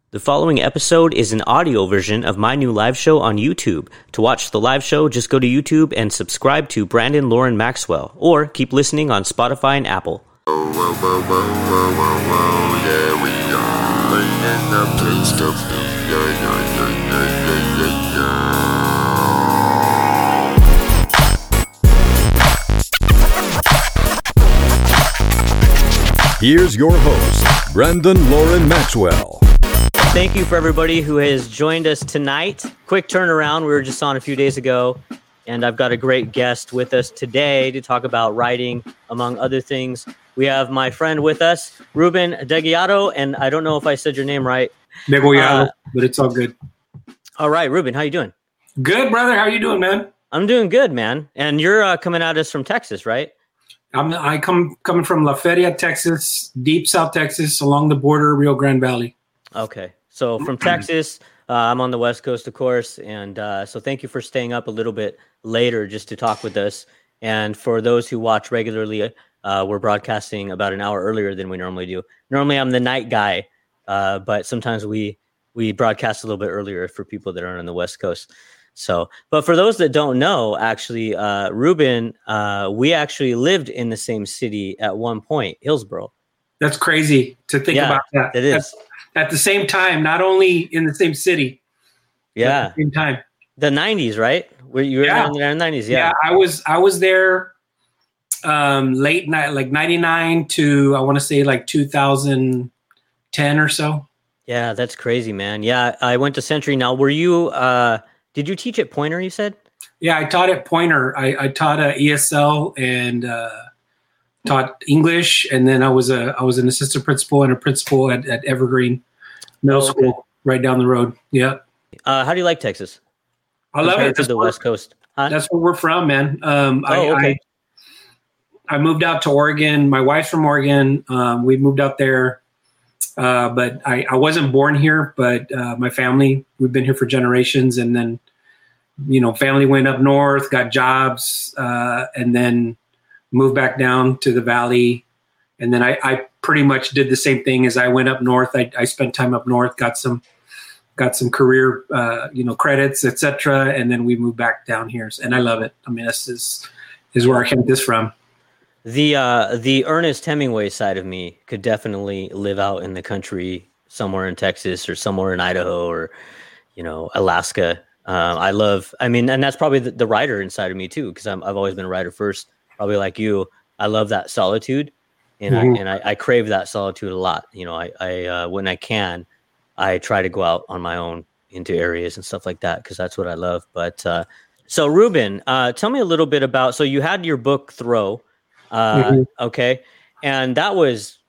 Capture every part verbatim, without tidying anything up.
The following episode is an audio version of my new live show on YouTube. To watch the live show, just go to YouTube and subscribe to Brandon Lauren Maxwell, or keep listening on Spotify and Apple. Whoa, whoa, whoa, whoa, whoa, whoa, whoa, yeah, we are laying up good stuff. Yeah, yeah, yeah, yeah, yeah, yeah. Here's your host, Brandon Lauren Maxwell. Thank you for everybody who has joined us tonight. Quick turnaround. We were just on a few days ago, and I've got a great guest with us today to talk about writing, among other things. We have my friend with us, Ruben Degollado, and I don't know if I said your name right. Degollado, uh, but it's all good. All right, Ruben, how you doing? Good, brother. How you doing, man? I'm doing good, man. And you're uh, coming at us from Texas, right? I'm I come coming from La Feria, Texas, deep South Texas, along the border, Rio Grande Valley. Okay. So from Texas, uh, I'm on the West Coast, of course. And uh, so thank you for staying up a little bit later just to talk with us. And for those who watch regularly, uh, we're broadcasting about an hour earlier than we normally do. Normally, I'm the night guy, uh, but sometimes we we broadcast a little bit earlier for people that aren't on the West Coast. So, but for those that don't know, actually, uh, Ruben, uh, we actually lived in the same city at one point, Hillsboro. That's crazy to think Yeah, about that. it is. At, at the same time, not only in the same city. Yeah. At the same time. The nineties, right? Were you were Yeah. in the nineties? Yeah. Yeah. I was I was there um, late night, like ninety-nine to I want to say like two thousand ten or so. Yeah, that's crazy, man. Yeah, I went to Century. Now, were you? Uh, did you teach at Poynter? You said. Yeah, I taught at Poynter. I, I taught at E S L and uh, taught English, and then I was a I was an assistant principal and a principal at, at Evergreen Middle Oh, okay. School, right down the road. Yeah, Uh, how do you like Texas? I love Compared it. to That's the where, West Coast. Huh? that's where we're from, man. Um, I, Oh, okay. I I moved out to Oregon. My wife's from Oregon. Um, we moved out there, uh, but I, I wasn't born here. But uh, my family, we've been here for generations, and then you know, family went up north, got jobs, uh, and then moved back down to the valley. And then I, I pretty much did the same thing as I went up north. I, I spent time up north, got some, got some career, uh, you know, credits, et cetera. And then we moved back down here, and I love it. I mean, this is is where I came this from. The uh, the Ernest Hemingway side of me could definitely live out in the country somewhere in Texas or somewhere in Idaho or, you know, Alaska. Uh, I love, I mean, and that's probably the, the writer inside of me too, because I've always been a writer first, probably like you. I love that solitude, and Mhm. I and I, I crave that solitude a lot. You know, I, I uh, when I can, I try to go out on my own into areas and stuff like that because that's what I love. But uh, so, Ruben, uh, tell me a little bit about. So you had your book Throw, uh, Mhm. okay, and that was,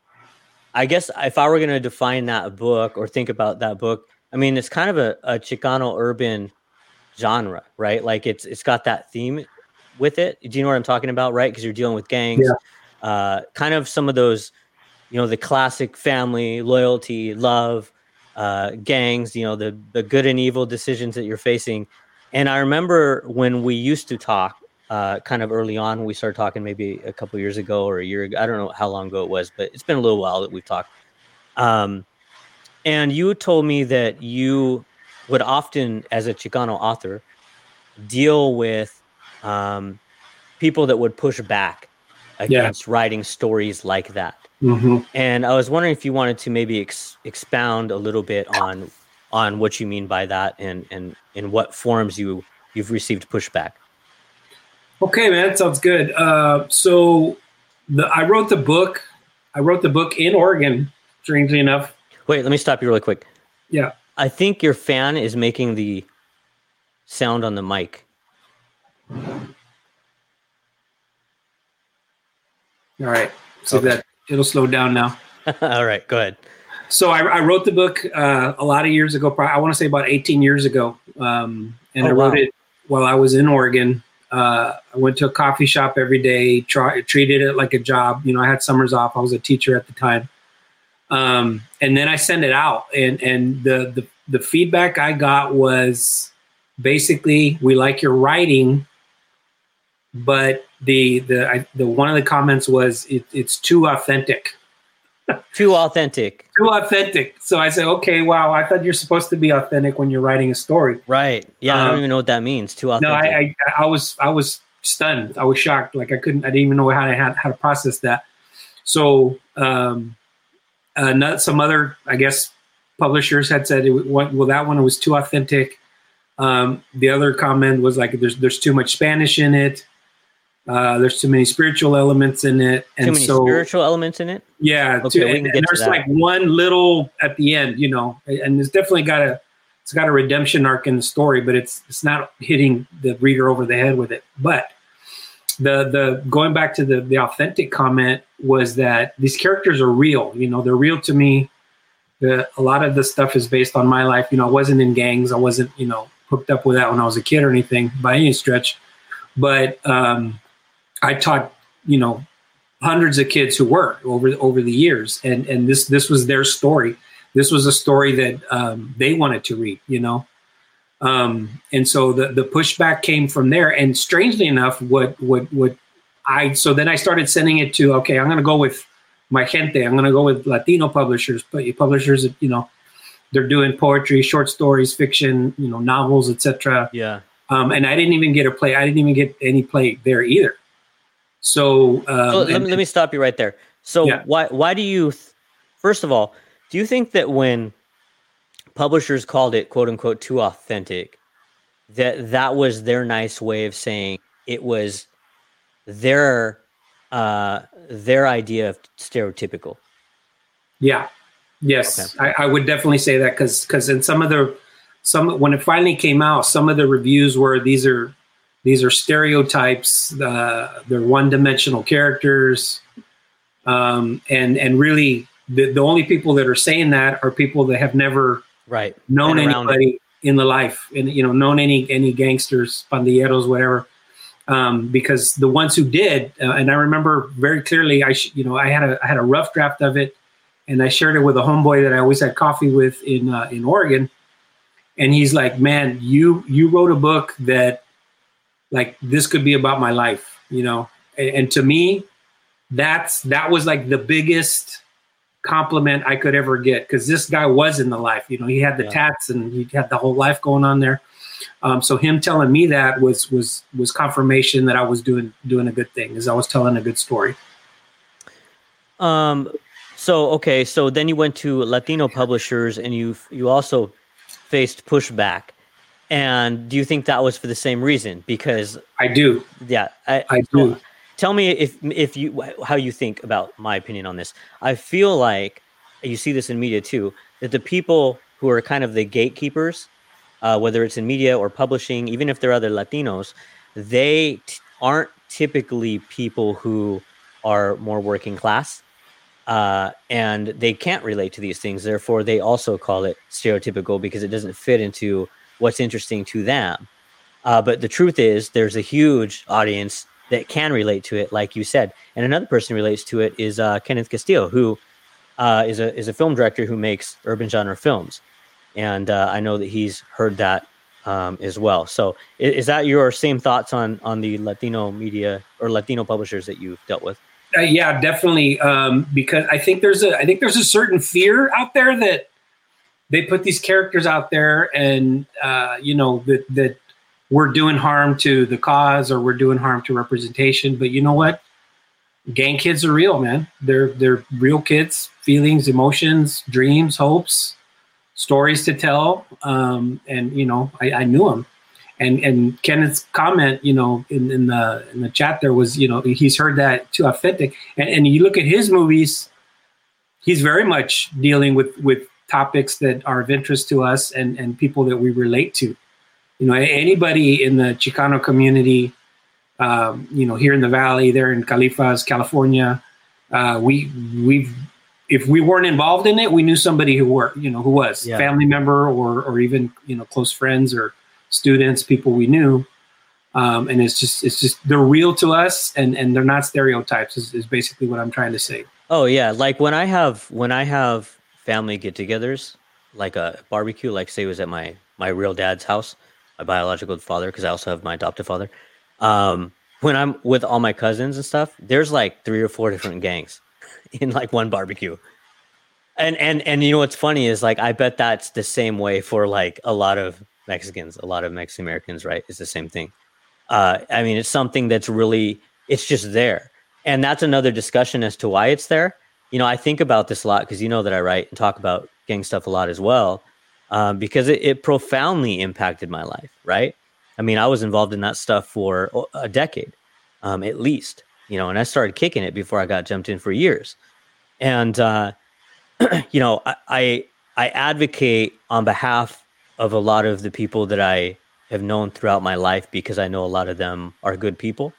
I guess, if I were going to define that book or think about that book, I mean, it's kind of a, a Chicano urban genre, right? Like it's it's got that theme with it. Do you know what I'm talking about, right? Because you're dealing with gangs, Yeah. uh, kind of some of those, you know, the classic family, loyalty, love, uh, gangs, you know, the the good and evil decisions that you're facing. And I remember when we used to talk, uh, kind of early on, we started talking maybe a couple years ago or a year ago. I don't know how long ago it was, but it's been a little while that we've talked. Um, and you told me that you would often, as a Chicano author, deal with um, people that would push back against writing stories like that. Mm-hmm. And I was wondering if you wanted to maybe ex- expound a little bit on on what you mean by that, and and in what forms you you've received pushback. Okay, man, sounds good. Uh, so the, I wrote the book. I wrote the book in Oregon, strangely enough. Wait, let me stop you really quick. Yeah. I think your fan is making the sound on the mic. All right. So Okay. that it'll slow down now. All right, go ahead. So I, I wrote the book uh, a lot of years ago. Probably, I want to say about eighteen years ago, um, and Oh, I wrote wow. it while I was in Oregon. Uh, I went to a coffee shop every day. Try, treated it like a job. You know, I had summers off. I was a teacher at the time, um, and then I sent it out. And and the, the the feedback I got was basically, we like your writing, but the the I, the one of the comments was it, it's too authentic. Too authentic. Too authentic. So I said, okay, wow, I thought you're supposed to be authentic when you're writing a story. Right. Yeah, um, I don't even know what that means. Too authentic. No, I, I, I was, I was stunned. I was shocked. Like I couldn't, I didn't even know how to how, how to process that. So, um, uh, not some other, I guess, publishers had said, it, well, that one was too authentic. Um, the other comment was like, there's there's too much Spanish in it. Uh, there's too many spiritual elements in it, and too many so spiritual elements in it. Yeah, okay, too, we and, can get and to there's that. like one little at the end, you know, and it's definitely got a it's got a redemption arc in the story, but it's it's not hitting the reader over the head with it. But the the going back to the the authentic comment was that these characters are real. You know, they're real to me. The, a lot of the stuff is based on my life. You know, I wasn't in gangs. I wasn't, you know, hooked up with that when I was a kid or anything by any stretch. But um, I taught, you know, hundreds of kids who were over over the years, and and this this was their story. This was a story that um, they wanted to read, you know. Um, and so the the pushback came from there. And strangely enough, what what what I so then I started sending it to, okay, I'm going to go with my gente. I'm going to go with Latino publishers, but publishers, you know, they're doing poetry, short stories, fiction, you know, novels, et cetera. Yeah. Um, and I didn't even get a play. I didn't even get any play there either. So, um, so let, and, me, let me stop you right there. So yeah. why why do you, th- first of all, do you think that when publishers called it quote unquote too authentic, that that was their nice way of saying it was their uh, their idea of stereotypical? Yeah. Yes. Okay. I, I would definitely say that because because in some of the some when it finally came out, some of the reviews were these are these are stereotypes. Uh, they're one dimensional characters, um, and and really the the only people that are saying that are people that have never right known anybody it. in the life, and you know known any any gangsters, pandilleros, whatever. Um, because the ones who did, uh, and I remember very clearly, I sh- you know I had a I had a rough draft of it, and I shared it with a homeboy that I always had coffee with in uh, in Oregon, and he's like, "Man, you you wrote a book that, like, this could be about my life," you know. And, and to me, that's that was like the biggest compliment I could ever get, because this guy was in the life. You know, he had the yeah. tats and he had the whole life going on there. Um, so him telling me that was was was confirmation that I was doing doing a good thing, as I was telling a good story. Um. So okay. So then you went to Latino publishers, and you you also faced pushback. And do you think that was for the same reason? Because I do. Yeah, I, I do. So tell me if if you how you think about my opinion on this. I feel like you see this in media too, that the people who are kind of the gatekeepers, Uh, whether it's in media or publishing, even if they're other Latinos, they t- aren't typically people who are more working class, uh, and they can't relate to these things. Therefore, they also call it stereotypical because it doesn't fit into what's interesting to them. Uh, but the truth is, there's a huge audience that can relate to it, like you said. And another person who relates to it is uh, Kenneth Castillo, who uh, is a is a film director who makes urban genre films. And uh, I know that he's heard that um, as well. So is, is that your same thoughts on on the Latino media or Latino publishers that you've dealt with? Uh, yeah, definitely. Um, because I think there's a I think there's a certain fear out there that they put these characters out there, and uh, you know that that we're doing harm to the cause or we're doing harm to representation. But you know what? Gang kids are real, man. They're they're real kids, feelings, emotions, dreams, hopes, stories to tell. Um, and, you know, I, I knew him. And and Kenneth's comment, you know, in, in the in the chat there was, you know, he's heard that too authentic. And, and you look at his movies, he's very much dealing with, with topics that are of interest to us and, and people that we relate to. You know, anybody in the Chicano community, um, you know, here in the Valley, there in Califas, California, uh, we we've if we weren't involved in it, we knew somebody who were, you know, who was yeah. family member or or even, you know, close friends or students, people we knew. Um, and it's just it's just they're real to us, and, and they're not stereotypes is, is basically what I'm trying to say. Oh yeah, like when I have when I have family get-togethers, like a barbecue, like say it was at my my real dad's house, my biological father, because I also have my adoptive father. Um, when I'm with all my cousins and stuff, there's like three or four different gangs in like one barbecue. And and and you know what's funny is like I bet that's the same way for like a lot of Mexicans, a lot of Mexican Americans, right? It's the same thing. Uh, I mean, it's something that's really, it's just there. And that's another discussion as to why it's there. You know, I think about this a lot because you know that I write and talk about gang stuff a lot as well, um, because it, it profoundly impacted my life, right? I mean, I was involved in that stuff for a decade, um, at least, you know, and I started kicking it before I got jumped in for years. And, uh, you know, I, I I advocate on behalf of a lot of the people that I have known throughout my life because I know a lot of them are good people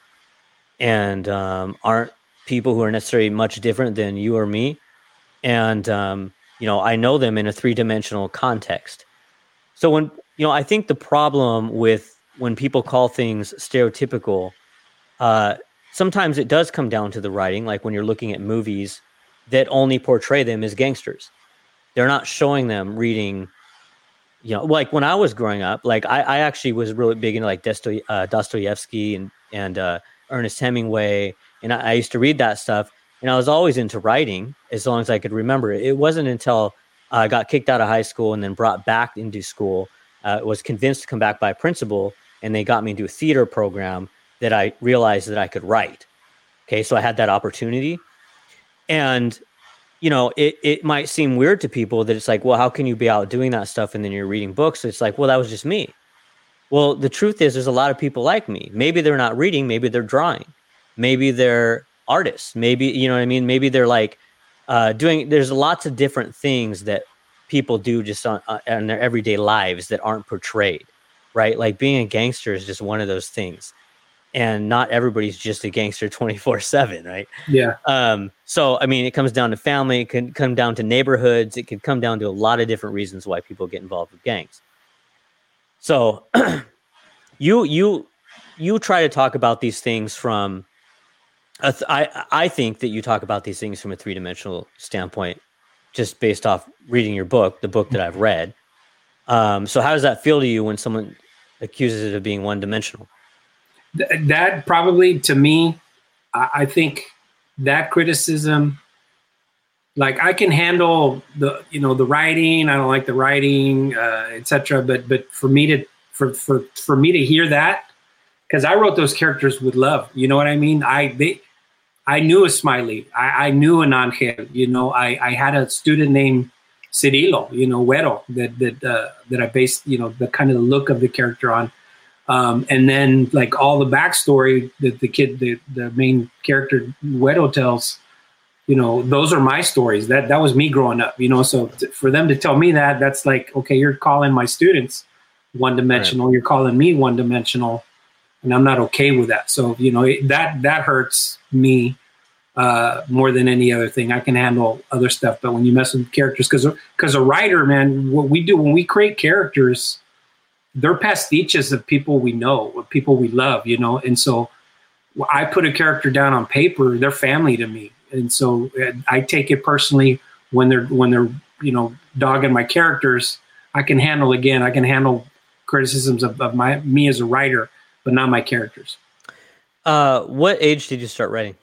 and um, aren't people who are necessarily much different than you or me. And, um, you know, I know them in a three-dimensional context. So when, you know, I think the problem with when people call things stereotypical, uh, sometimes it does come down to the writing, like when you're looking at movies that only portray them as gangsters. They're not showing them reading, you know, like when I was growing up, like I, I actually was really big into like Dostoy- uh, Dostoevsky and, and uh, Ernest Hemingway. And I, I used to read that stuff. And I was always into writing as long as I could remember it. It wasn't until I got kicked out of high school and then brought back into school, uh, was convinced to come back by a principal, and they got me into a theater program that I realized that I could write. Okay, so I had that opportunity. And, you know, it, it might seem weird to people that it's like, well, how can you be out doing that stuff and then you're reading books? It's like, well, that was just me. Well, the truth is there's a lot of people like me. Maybe they're not reading, maybe they're drawing. Maybe they're artists. Maybe, you know what I mean? Maybe they're like uh, doing, there's lots of different things that people do just on, uh, in their everyday lives that aren't portrayed, right? Like being a gangster is just one of those things. And not everybody's just a gangster twenty-four seven, right? Yeah. Um, so, I mean, it comes down to family. It can come down to neighborhoods. It can come down to a lot of different reasons why people get involved with gangs. So you you you try to talk about these things from, a th- I, I think that you talk about these things from a three-dimensional standpoint, just based off reading your book, the book that I've read. Um, so how does that feel to you when someone accuses it of being one-dimensional? That probably, to me, I think that criticism, like I can handle the, you know, the writing. I don't like the writing, uh, et cetera. But but for me to for for for me to hear that, because I wrote those characters with love. You know what I mean? I they I knew a Smiley. I, I knew an Angel. You know, I I had a student named Cirilo. You know, Güero, that that uh, that I based, you know, the kind of the look of the character on. Um, and then like all the backstory that the kid, the, the main character Güero tells, you know, those are my stories. That that was me growing up, you know. So t- for them to tell me that, that's like, okay, you're calling my students one dimensional. Right. You're calling me one dimensional, and I'm not okay with that. So you know it, that that hurts me uh, more than any other thing. I can handle other stuff, but when you mess with characters, because because a writer, man, what we do when we create characters, they're pastiches of people we know, of people we love, you know. And so I put a character down on paper, they're family to me. And so I take it personally when they're, when they're, you know, dogging my characters. I can handle, again, I can handle criticisms of, of my, me as a writer, but not my characters. Uh, what age did you start writing?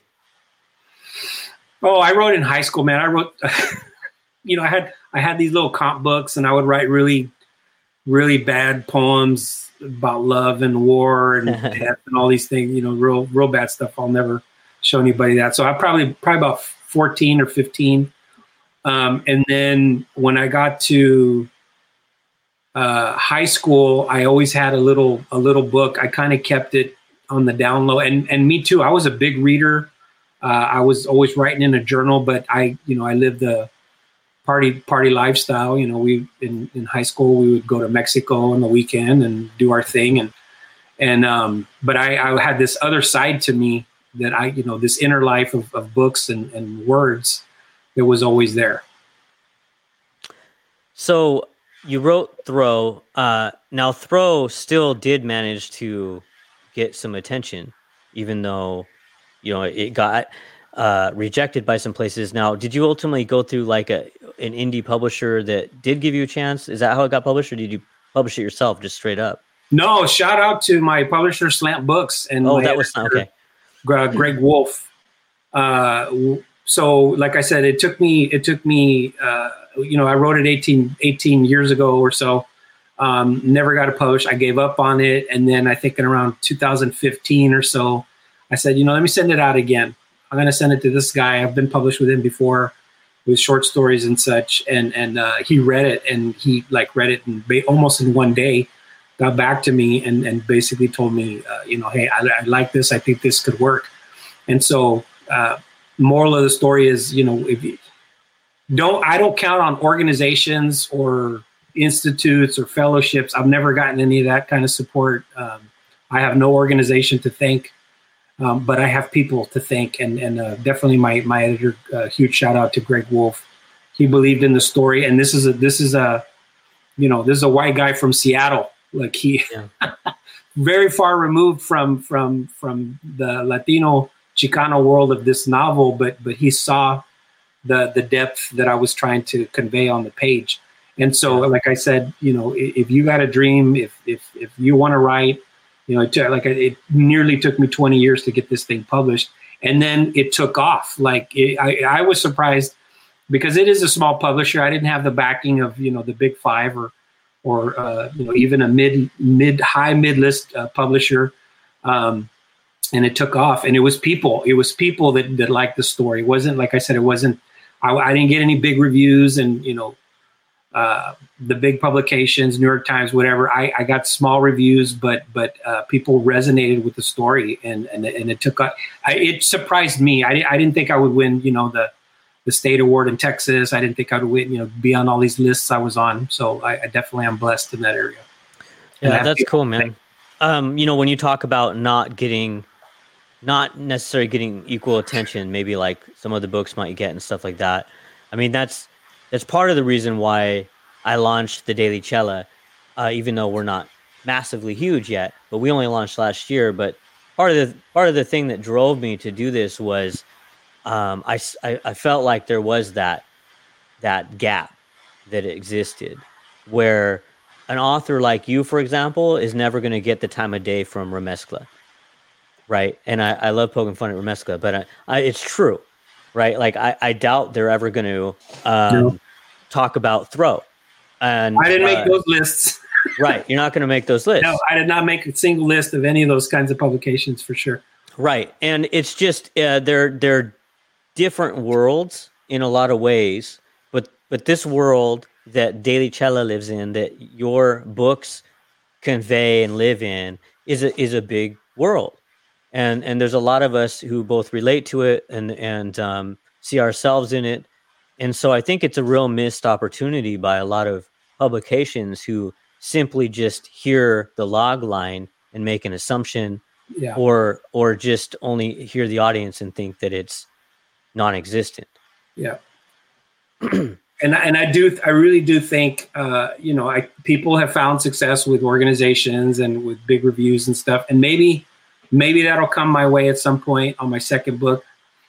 Oh, I wrote in high school, man. I wrote, you know, I had, I had these little comp books and I would write really, really bad poems about love and war and death and all these things, you know, real, real bad stuff. I'll never show anybody that. So I probably, probably about fourteen or fifteen. Um, and then when I got to uh, high school, I always had a little, a little book. I kind of kept it on the down low, and, and me too. I was a big reader. Uh, I was always writing in a journal, but I, you know, I lived the party party lifestyle. You know, we in, in high school we would go to Mexico on the weekend and do our thing, and and um, but I, I had this other side to me that I, you know, this inner life of, of books and, and words that was always there. So you wrote Throw. Uh, now Throw still did manage to get some attention, even though, you know, it got uh, rejected by some places. Now, did you ultimately go through like a an indie publisher that did give you a chance? Is that how it got published, or did you publish it yourself, just straight up? No, shout out to my publisher, Slant Books, and oh, my that was okay. Greg Wolf. Uh, so like I said, it took me, it took me, uh, you know, I wrote it eighteen, eighteen years ago or so. Um, never got it published. I gave up on it. And then I think in around two thousand fifteen or so, I said, you know, let me send it out again. I'm going to send it to this guy. I've been published with him before with short stories and such. And, and, uh, he read it and he like read it in ba- almost in one day, got back to me and, and basically told me, uh, you know, hey, I, I like this. I think this could work. And so, uh, moral of the story is, you know, if you don't, I don't count on organizations or institutes or fellowships. I've never gotten any of that kind of support. Um, I have no organization to thank, um, but I have people to thank. And, and uh, definitely my, my editor, uh, huge shout out to Greg Wolf. He believed in the story. And this is a, this is a, you know, this is a white guy from Seattle. Like he, yeah. very far removed from, from, from the Latino Chicano world of this novel, but, but he saw the, the depth that I was trying to convey on the page. And so, like I said, you know, if, if you got a dream, if, if, if you want to write, you know, it, like it nearly took me twenty years to get this thing published, and then it took off. Like it, I, I was surprised because it is a small publisher. I didn't have the backing of, you know, the big five or, or, uh, you know, even a mid, mid, high mid list uh, publisher. Um, and it took off, and it was people, it was people that, that liked the story. It wasn't, like I said, it wasn't, I, I didn't get any big reviews and, you know, uh, the big publications, New York Times, whatever. I, I got small reviews, but, but, uh, people resonated with the story, and, and, and it took, I, it surprised me. I, I didn't think I would win, you know, the, the state award in Texas. I didn't think I would win, you know, be on all these lists I was on. So I, I definitely am blessed in that area. Yeah, that's cool, man. Um, you know, when you talk about not getting, not necessarily getting equal attention, maybe like some of the books might get and stuff like that. I mean, that's, that's part of the reason why I launched the Daily Chela, uh, even though we're not massively huge yet, but we only launched last year. But part of the, part of the thing that drove me to do this was, um, I, I, I felt like there was that, that gap that existed where an author like you, for example, is never going to get the time of day from Remezcla. Right. And I, I love poking fun at Remezcla, but I, I, it's true. Right. Like I, I doubt they're ever going to um, no. talk about Throw. And I didn't uh, make those lists. Right. You're not going to make those lists. No, I did not make a single list of any of those kinds of publications for sure. Right. And it's just uh, they're they're different worlds in a lot of ways. But but this world that Daily Chela lives in, that your books convey and live in, is a, is a big world. And and there's a lot of us who both relate to it and and um, see ourselves in it. And so I think it's a real missed opportunity by a lot of publications who simply just hear the log line and make an assumption, yeah. or or just only hear the audience and think that it's non-existent. Yeah. and and I do I really do think uh, you know I people have found success with organizations and with big reviews and stuff, and maybe. Maybe that'll come my way at some point on my second book.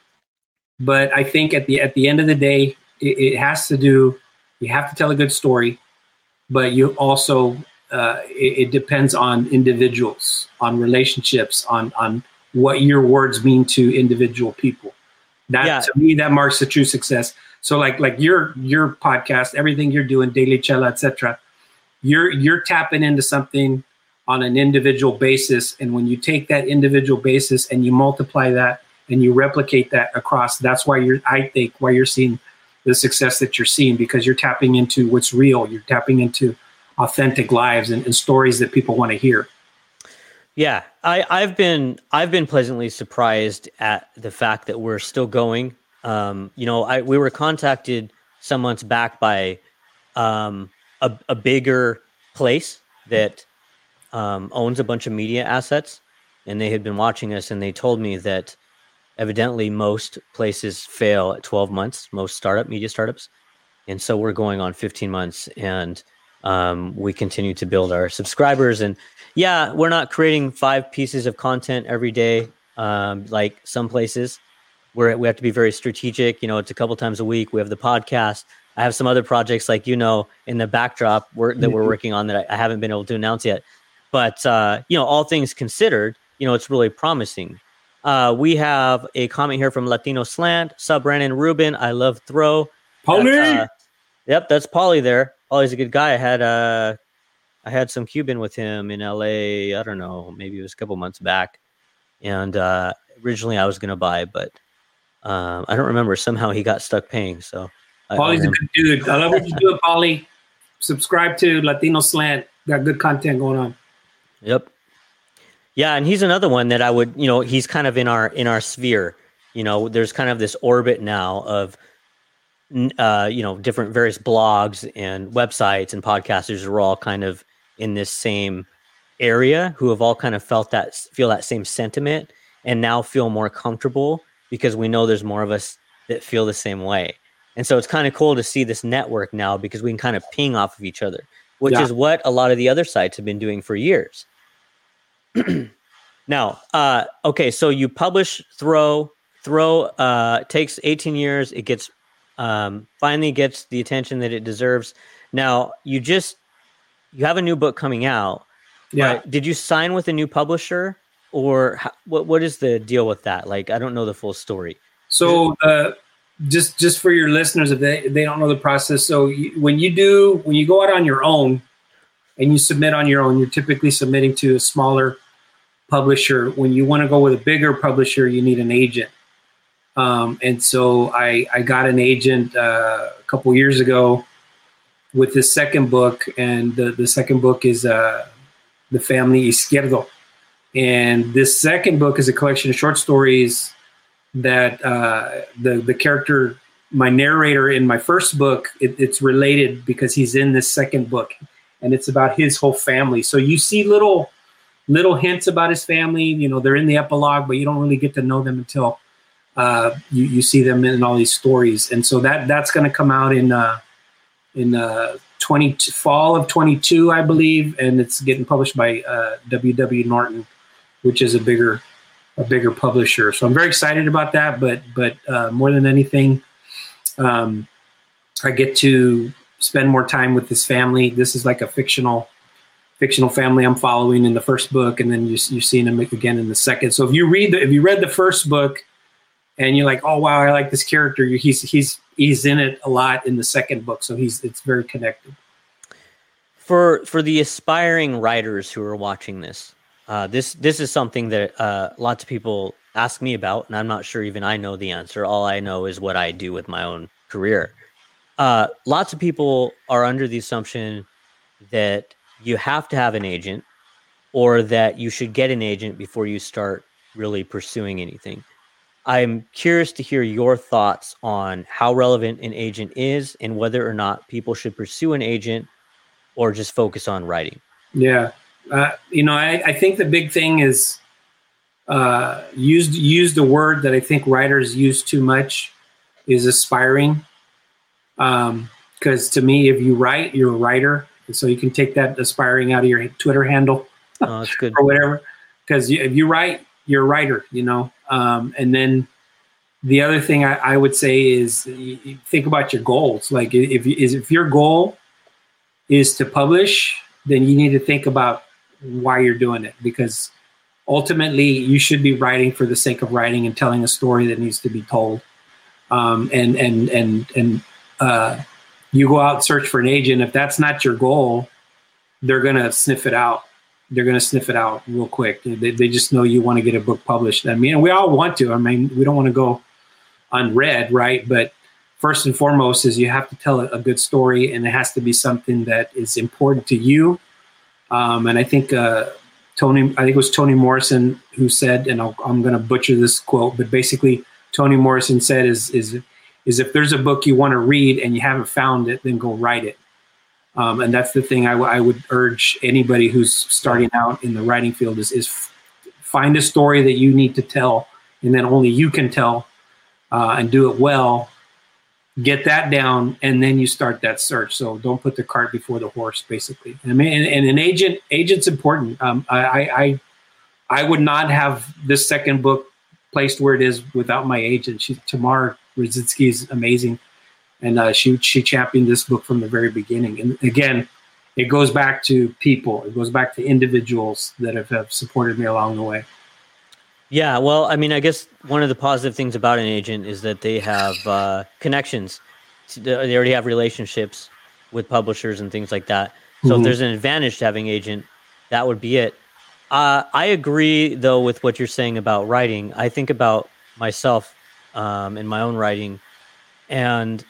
But I think at the at the end of the day, it, it has to do, you have to tell a good story, but you also, uh, it, it depends on individuals, on relationships, on, on what your words mean to individual people. That yeah. to me, that marks a true success. So like like your your podcast, everything you're doing, Daily Chela, et cetera, you're you're tapping into something on an individual basis. And when you take that individual basis and you multiply that and you replicate that across, that's why you're, I think, why you're seeing the success that you're seeing, because you're tapping into what's real. You're tapping into authentic lives and, and stories that people want to hear. Yeah, I, I've been, I've been pleasantly surprised at the fact that we're still going. Um, you know, I, we were contacted some months back by um, a, a bigger place that Um, owns a bunch of media assets, and they had been watching us, and they told me that evidently most places fail at twelve months, most startup media startups. And so we're going on fifteen months, and um, we continue to build our subscribers. And yeah, we're not creating five pieces of content every day. Um, like some places where we have to be very strategic. You know, it's a couple times a week. We have the podcast. I have some other projects, like, you know, in the backdrop work that we're working on that I, I haven't been able to announce yet. But, uh, you know, all things considered, you know, it's really promising. Uh, we have a comment here from Latino Slant. Sub Brandon Rubin. I love Throw. Paulie. That's, uh, yep, that's Paulie there. Paulie's a good guy. I had uh, I had some Cuban with him in L A. I don't know, maybe it was a couple months back. And uh, originally I was going to buy, but um, I don't remember. Somehow he got stuck paying. So Paulie's a good dude. I love what you do, Paulie. Subscribe to Latino Slant. Got good content going on. Yep. Yeah, and he's another one that I would, you know, he's kind of in our in our sphere. You know, there's kind of this orbit now of, uh, you know, different various blogs and websites and podcasters who are all kind of in this same area, who have all kind of felt that, feel that same sentiment, and now feel more comfortable because we know there's more of us that feel the same way. And so it's kind of cool to see this network now because we can kind of ping off of each other, which yeah. is what a lot of the other sites have been doing for years. Now, uh, okay, so you publish Throw. Throw uh, takes eighteen years. It gets um, finally gets the attention that it deserves. Now, you just you have a new book coming out. Yeah. Did you sign with a new publisher, or how, what? What is the deal with that? Like, I don't know the full story. So, uh, just just for your listeners, if they they don't know the process, so you, when you do when you go out on your own and you submit on your own, you're typically submitting to a smaller publisher. When you want to go with a bigger publisher, you need an agent. Um, and so I, I got an agent uh, a couple years ago with the second book, and the, the second book is uh, The Family Izquierdo. And this second book is a collection of short stories that uh, the, the character, my narrator in my first book, it, it's related because he's in this second book, and it's about his whole family. So you see little little hints about his family. You know, they're in the epilogue, but you don't really get to know them until uh, you, you see them in all these stories. And so that that's going to come out in uh, in uh, twenty fall of twenty-two, I believe, and it's getting published by uh, W W Norton, which is a bigger a bigger publisher. So I'm very excited about that. But but uh, more than anything, um, I get to spend more time with this family. This is like a fictional. fictional family I'm following in the first book, and then you, you're seeing him again in the second. So if you read the, if you read the first book and you're like, oh wow, I like this character, he's he's he's in it a lot in the second book, so he's it's very connected. For for the aspiring writers who are watching this, uh, this this is something that uh, lots of people ask me about, and I'm not sure even I know the answer. All I know is what I do with my own career. Uh, lots of people are under the assumption that you have to have an agent, or that you should get an agent before you start really pursuing anything. I'm curious to hear your thoughts on how relevant an agent is and whether or not people should pursue an agent or just focus on writing. Yeah. Uh, you know, I, I think the big thing is uh, used, used a word that I think writers use too much is aspiring. Um, 'cause to me, if you write, you're a writer. So you can take that aspiring out of your Twitter handle oh, that's good. or whatever. Because if you write, you're a writer, you know. Um, and then the other thing I, I would say is you think about your goals. Like if is if your goal is to publish, then you need to think about why you're doing it. Because ultimately, you should be writing for the sake of writing and telling a story that needs to be told. Um, and and and and uh, you go out and search for an agent. If that's not your goal, they're going to sniff it out. They're going to sniff it out real quick. They, they just know you want to get a book published. I mean, we all want to. I mean, we don't want to go unread, right? But first and foremost is you have to tell a, a good story, and it has to be something that is important to you. Um, and I think uh, Toni, I think it was Toni Morrison who said, and I'll, I'm going to butcher this quote, but basically Toni Morrison said is, is, is if there's a book you want to read and you haven't found it, then go write it. Um, and that's the thing I, w- I would urge anybody who's starting out in the writing field is, is f- find a story that you need to tell, and then only you can tell, uh, and do it well. Get that down, and then you start that search. So don't put the cart before the horse, basically. I mean, and, and an agent, agent's important. Um, I, I, I would not have this second book placed where it is without my agent. She, Tamar Radzitsky is amazing. And uh, she she championed this book from the very beginning. And again, it goes back to people. It goes back to individuals that have, have supported me along the way. Yeah, well, I mean, I guess one of the positive things about an agent is that they have uh, connections. They already have relationships with publishers and things like that. So Mhm. if there's an advantage to having an agent, that would be it. Uh, I agree, though, with what you're saying about writing. I think about myself um, in my own writing, and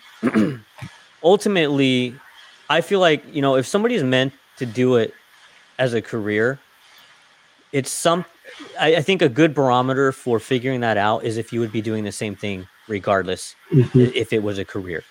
ultimately, I feel like, you know, if somebody's meant to do it as a career, it's some. I, I think a good barometer for figuring that out is if you would be doing the same thing regardless, Mhm. i- if it was a career.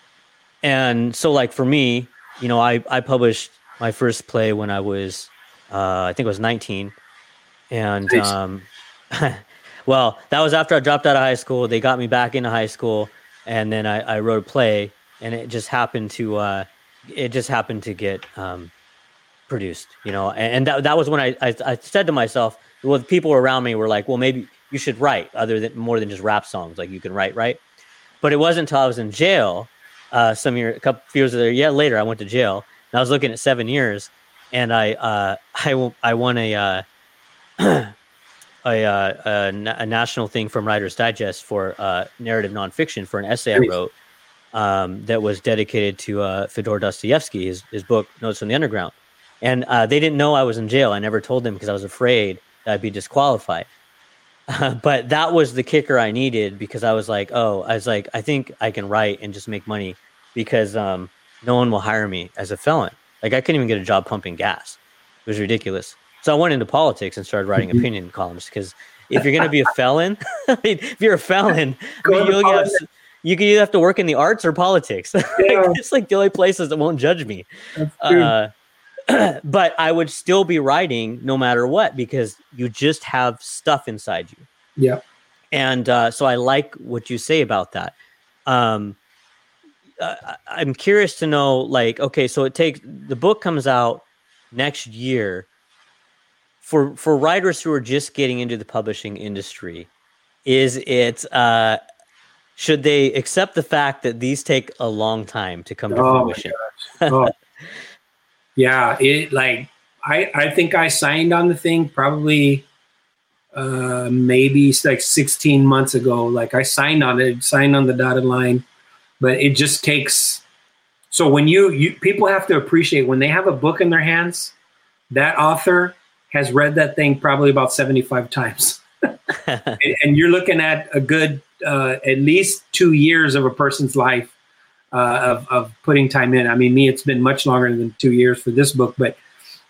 And so, like for me, you know, I I published my first play when I was, uh, I think I was nineteen, and Nice. um, well, that was after I dropped out of high school. They got me back into high school, and then I, I wrote a play, and it just happened to uh, it just happened to get um, produced, you know, and, and that that was when I, I I said to myself, well, the people around me were like, well, maybe you should write other than more than just rap songs, like you can write, right? But it wasn't until I was in jail, uh, some year, a couple years there, yeah, later, I went to jail, and I was looking at seven years, and I uh, I w- I won a uh, a, uh, a, na- a national thing from Writer's Digest for uh, narrative nonfiction for an essay I Nice. wrote um, that was dedicated to uh, Fyodor Dostoevsky, his his book Notes from the Underground. And uh, they didn't know I was in jail. I never told them because I was afraid that I'd be disqualified. Uh, but that was the kicker I needed, because I was like, oh, I was like, I think I can write and just make money, because um, no one will hire me as a felon. Like I couldn't even get a job pumping gas. It was ridiculous. So I went into politics and started writing Mhm. opinion columns, because if you're going to be a felon, I mean, if you're a felon, I Go mean, into you'll have, politics. you can either have to work in the arts or politics. Like, Yeah. it's like the only places that won't judge me. That's true. Uh, but I would still be writing no matter what, because you just have stuff inside you. Yeah. And uh, so I like what you say about that. Um, uh, I- I'm curious to know, like, okay, so it takes, the book comes out next year. For for writers who are just getting into the publishing industry, is it uh, should they accept the fact that these take a long time to come to Oh my fruition? Oh. Yeah. It like I I think I signed on the thing probably uh maybe it's like sixteen months ago. Like I signed on it, signed on the dotted line, but it just takes. So when you you people have to appreciate when they have a book in their hands, that author has read that thing probably about seventy-five times. and, and you're looking at a good uh, at least two years of a person's life uh, of, of putting time in. I mean, me, it's been much longer than two years for this book, but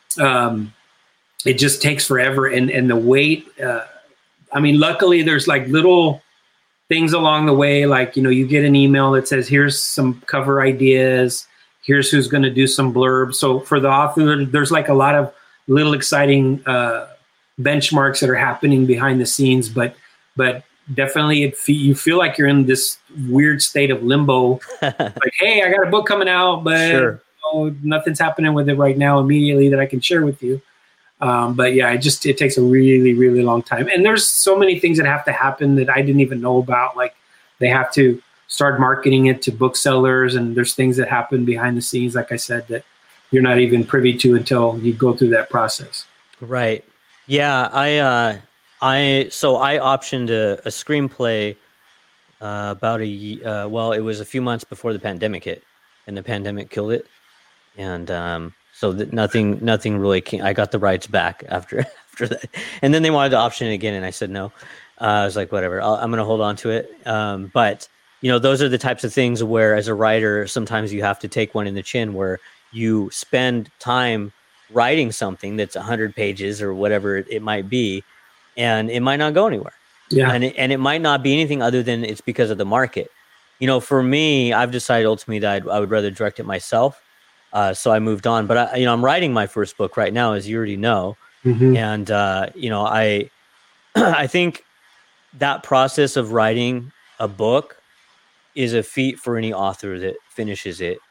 um, it just takes forever. And, and the wait, uh, I mean, luckily there's like little things along the way. Like, you know, you get an email that says, here's some cover ideas. Here's who's going to do some blurbs. So for the author, there's like a lot of little exciting uh, benchmarks that are happening behind the scenes, but but definitely it fe- you feel like you're in this weird state of limbo. Like, hey, I got a book coming out, but Sure. you know, nothing's happening with it right now immediately that I can share with you. Um, but yeah, it just it takes a really really long time, and there's so many things that have to happen that I didn't even know about. Like they have to start marketing it to booksellers, and there's things that happen behind the scenes, like I said, that you're not even privy to until you go through that process. Right. Yeah. I, uh, I, so I optioned a, a screenplay uh, about a, ye- uh, well, it was a few months before the pandemic hit, and the pandemic killed it. And um, so th- nothing, nothing really came. I got the rights back after, after that. And then they wanted to option it again, and I said no. Uh, I was like, whatever, I'll, I'm going to hold on to it. Um, but, you know, those are the types of things where, as a writer, sometimes you have to take one in the chin, where you spend time writing something that's one hundred pages or whatever it might be, and it might not go anywhere. Yeah. And it, and it might not be anything other than it's because of the market. You know, for me, I've decided ultimately that I'd, I would rather direct it myself. Uh, so I moved on. But, I, you know, I'm writing my first book right now, as you already know. Mhm. And, uh, you know, I I think that process of writing a book is a feat for any author that finishes it.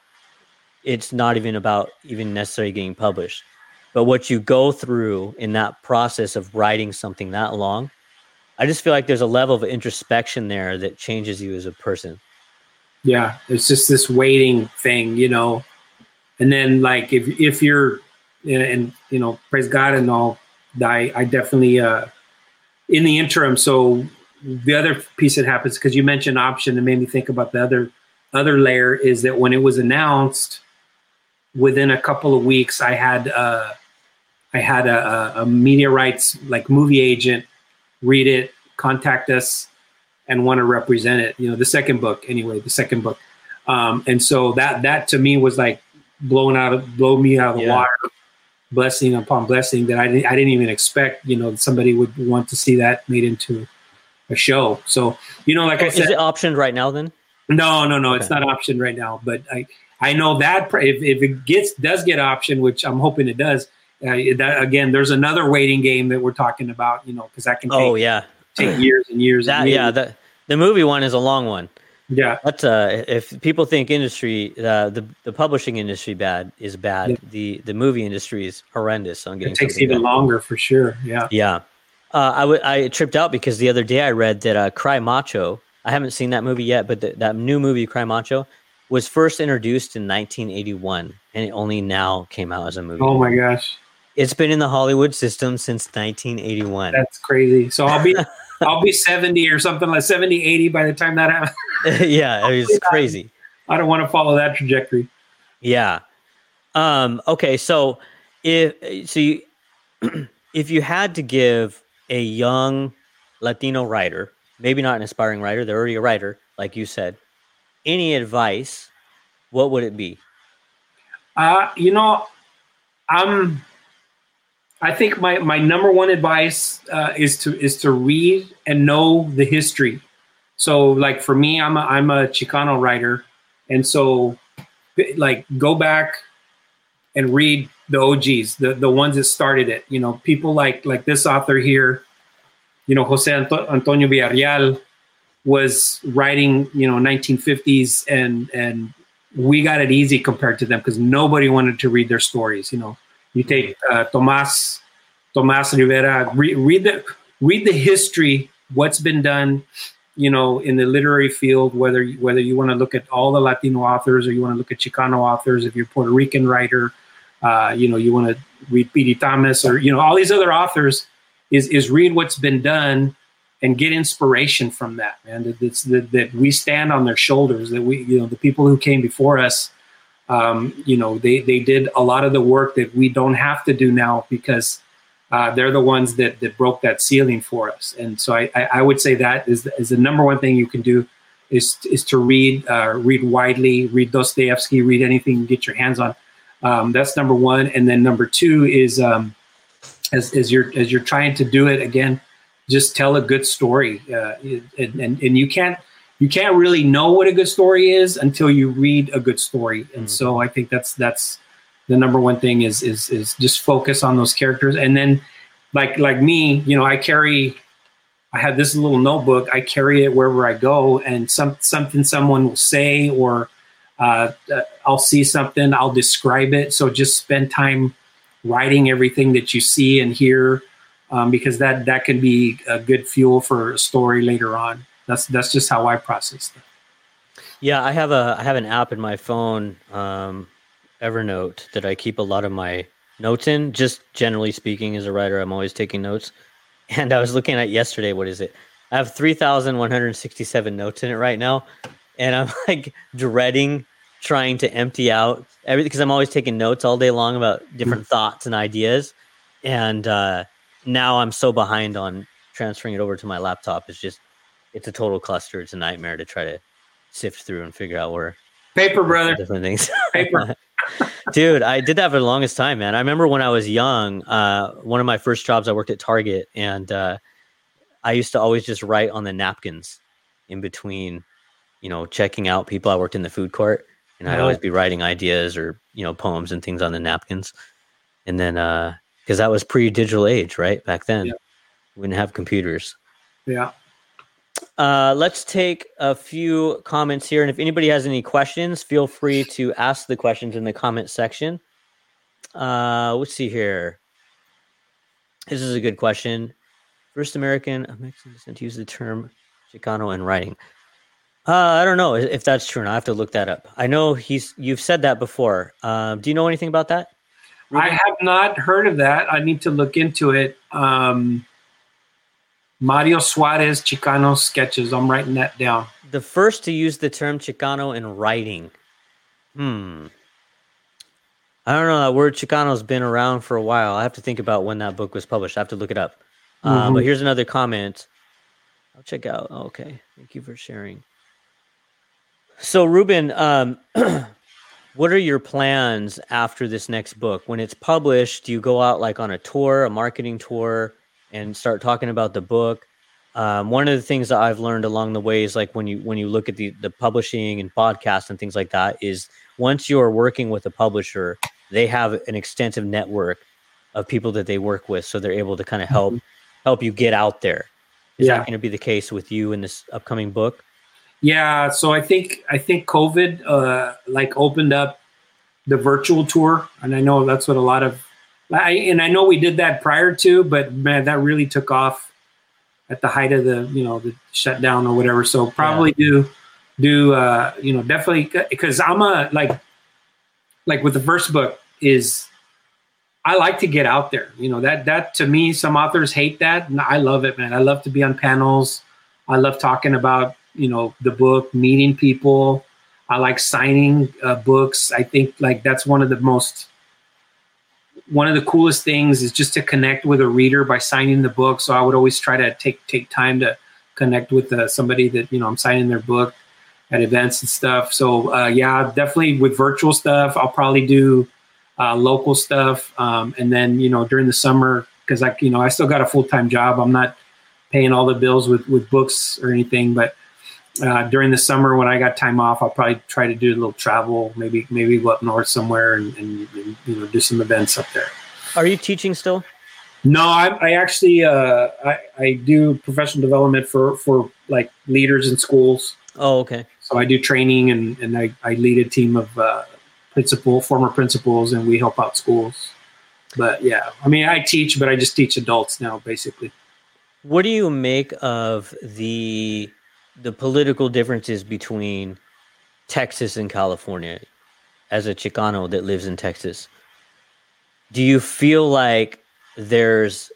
It's not even about even necessarily getting published, but what you go through in that process of writing something that long, I just feel like there's a level of introspection there that changes you as a person. Yeah, it's just this waiting thing, you know. And then, like, if if you're, and, and you know, praise God and all, I I definitely uh, in the interim, so the other piece that happens, because you mentioned option and made me think about the other other layer, is that when it was announced, within a couple of weeks, I had uh, I had a, a media rights like movie agent read it, contact us, and want to represent it. You know, the second book anyway, the second book, um, and so that that to me was like blowing out of blow me out of the Yeah. water. Blessing upon blessing that I didn't, I didn't even expect, you know, somebody would want to see that made into a show. So, you know, like Oh, I said, is it optioned right now then? no, no, no, Okay. it's not optioned right now, but I, I know that pr- if, if it gets, does get optioned, which I'm hoping it does, uh, that again, there's another waiting game that we're talking about, you know, cause that can take, Oh yeah. take years and years. That and years. yeah, the the movie one is a long one. yeah. That's uh if people think industry uh the, the publishing industry bad is bad, Yeah. the the movie industry is horrendous on getting It takes something even done. longer for sure. Yeah. Yeah. Uh, I w- I tripped out because the other day I read that uh, Cry Macho, I haven't seen that movie yet, but th- that new movie, Cry Macho, was first introduced in nineteen eighty-one, and it only now came out as a movie. Oh my gosh. It's been in the Hollywood system since nineteen eighty-one. That's crazy. So I'll be, I'll be seventy or something like seventy, eighty by the time that happens. Yeah, it was crazy. I don't want to follow that trajectory. Yeah. Um, okay, so if so you, if you had to give a young Latino writer, maybe not an aspiring writer, they're already a writer, like you said, any advice, what would it be? Uh, you know, I'm. I think my, my number one advice uh, is to is to read and know the history. So, like for me, I'm a, I'm a Chicano writer, and so like go back and read the O Gs, the, the ones that started it. You know, people like like this author here, you know, Jose Anto- Antonio Villarreal was writing, you know, nineteen fifties, and and we got it easy compared to them because nobody wanted to read their stories. You know, you take uh, Tomas Tomas Rivera, re- read the read the history, what's been done, you know, in the literary field, whether whether you want to look at all the Latino authors or you want to look at Chicano authors, if you're a Puerto Rican writer, uh, you know, you want to read P D Thomas or, you know, all these other authors, is is read what's been done and get inspiration from that, man. That, that's, that, that we stand on their shoulders, that we, you know, the people who came before us, um, you know, they, they did a lot of the work that we don't have to do now because uh, they're the ones that, that broke that ceiling for us. And so I, I, I would say that is, is the number one thing you can do is, is to read, uh, read widely, read Dostoevsky, read anything you get your hands on. Um, that's number one. And then number two is, um, as, as you're, as you're trying to do it again, just tell a good story. Uh, and, and, and you can't, you can't really know what a good story is until you read a good story. And mm-hmm. so I think that's, that's the number one thing is, is, is just focus on those characters. And then like, like me, you know, I carry, I have this little notebook, I carry it wherever I go, and some, something someone will say, or uh, I'll see something, I'll describe it. So just spend time writing everything that you see and hear, um, because that, that can be a good fuel for a story later on. That's, that's just how I process that. Yeah. I have a, I have an app in my phone, um, Evernote, that I keep a lot of my notes in. Just generally speaking, as a writer, I'm always taking notes. And I was looking at yesterday, what is it? I have three thousand one hundred sixty-seven notes in it right now. And I'm like dreading trying to empty out everything, because I'm always taking notes all day long about different mm-hmm. thoughts and ideas. And uh, now I'm so behind on transferring it over to my laptop. It's just, it's a total cluster. It's a nightmare to try to sift through and figure out where. Paper, brother. Different things. Paper. Dude, I did that for the longest time, man. I remember when I was young, uh, one of my first jobs, I worked at Target, and uh, I used to always just write on the napkins in between, you know, checking out people. I worked in the food court, and I'd oh. always be writing ideas or, you know, poems and things on the napkins. And then, uh, because that was pre-digital age, right? Back then, yeah. We didn't have computers. Yeah. Uh, let's take a few comments here. And if anybody has any questions, feel free to ask the questions in the comment section. Uh, let's see here. This is a good question. First American of Mexican descent to use the term Chicano in writing. Uh, I don't know if that's true. And I have to look that up. I know he's, you've said that before. Uh, do you know anything about that? Ruben? I have not heard of that. I need to look into it. Um, Mario Suarez Chicano sketches. I'm writing that down. The first to use the term Chicano in writing. Hmm. I don't know. That word Chicano's been around for a while. I have to think about when that book was published. I have to look it up. Uh, Mm-hmm. but here's another comment. I'll check out. Oh, okay. Thank you for sharing. So, Ruben, um, what are your plans after this next book? When it's published, do you go out like on a tour, a marketing tour, and start talking about the book? Um, one of the things that I've learned along the way is like when you when you look at the the publishing and podcasts and things like that is once you are working with a publisher, they have an extensive network of people that they work with, so they're able to kind of help mm-hmm. help you get out there. Is yeah. that going to be the case with you in this upcoming book? Yeah. So I think I think COVID uh, like opened up the virtual tour, and I know that's what a lot of I and I know we did that prior to, but man, that really took off at the height of the you know the shutdown or whatever. So probably yeah. do do uh, you know definitely because I'm a like like with the first book is. I like to get out there. You know, that, that to me, some authors hate that. And I love it, man. I love to be on panels. I love talking about, you know, the book, meeting people. I like signing uh, books. I think like that's one of the most, one of the coolest things is just to connect with a reader by signing the book. So I would always try to take, take time to connect with uh, somebody that, you know, I'm signing their book at events and stuff. So uh, yeah, definitely with virtual stuff, I'll probably do Uh, local stuff. Um, and then, you know, during the summer, because I, you know, I still got a full-time job. I'm not paying all the bills with, with books or anything, but uh, during the summer when I got time off, I'll probably try to do a little travel, maybe, maybe go up north somewhere and, and, and you know, do some events up there. Are you teaching still? No, I, I actually, uh, I, I do professional development for, for like leaders in schools. Oh, okay. So I do training and, and I, I lead a team of, uh, principal, former principals, and we help out schools. But yeah, I mean, I teach, but I just teach adults now, basically. What do you make of the the political differences between Texas and California as a Chicano that lives in Texas? Do you feel like there's